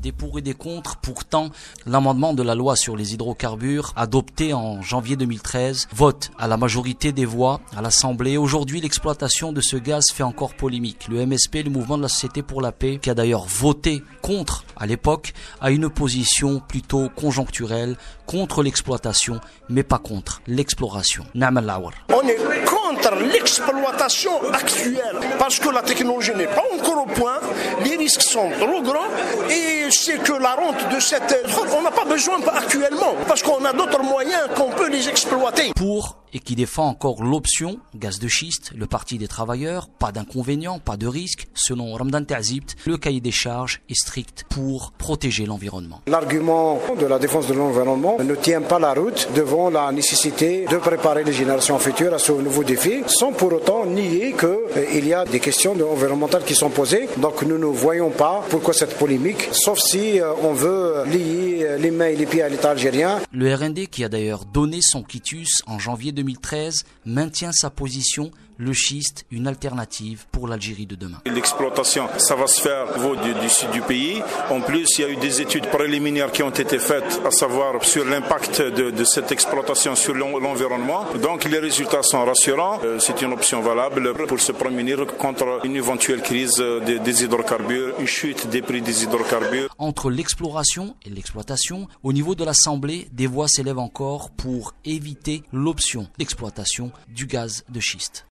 Des pour et des contre. Pourtant, l'amendement de la loi sur les hydrocarbures, adopté en janvier 2013, vote à la majorité des voix à l'Assemblée. Aujourd'hui, l'exploitation de ce gaz fait encore polémique. Le MSP, le Mouvement de la Société pour la Paix, qui a d'ailleurs voté contre à l'époque, a une position plutôt conjoncturelle contre l'exploitation, mais pas contre l'exploration. On est contre l'exploitation actuelle parce que la technologie n'est pas encore au point, les risques sont trop grands et c'est que la rente de cette... On n'a pas besoin actuellement parce qu'on a d'autres moyens qu'on peut les exploiter. Pour et qui défend encore l'option gaz de schiste, le Parti des travailleurs, pas d'inconvénients, pas de risques. Selon Ramdan Ta'zibt, le cahier des charges est strict pour protéger l'environnement. L'argument de la défense de l'environnement ne tient pas la route devant la nécessité de préparer les générations futures à ce nouveau défi, sans pour autant nier qu'il y a des questions environnementales qui sont posées. Donc nous ne voyons pas pourquoi cette polémique, sauf si on veut lier les mains et les pieds à l'État algérien. Le RND, qui a d'ailleurs donné son quitus en janvier 2013, maintient sa position. Le schiste, une alternative pour l'Algérie de demain. L'exploitation, ça va se faire au niveau du sud du pays. En plus, il y a eu des études préliminaires qui ont été faites, à savoir sur l'impact de cette exploitation sur l'environnement. Donc les résultats sont rassurants. C'est une option valable pour se prémunir contre une éventuelle crise des hydrocarbures, une chute des prix des hydrocarbures. Entre l'exploration et l'exploitation, au niveau de l'Assemblée, des voix s'élèvent encore pour éviter l'option d'exploitation du gaz de schiste.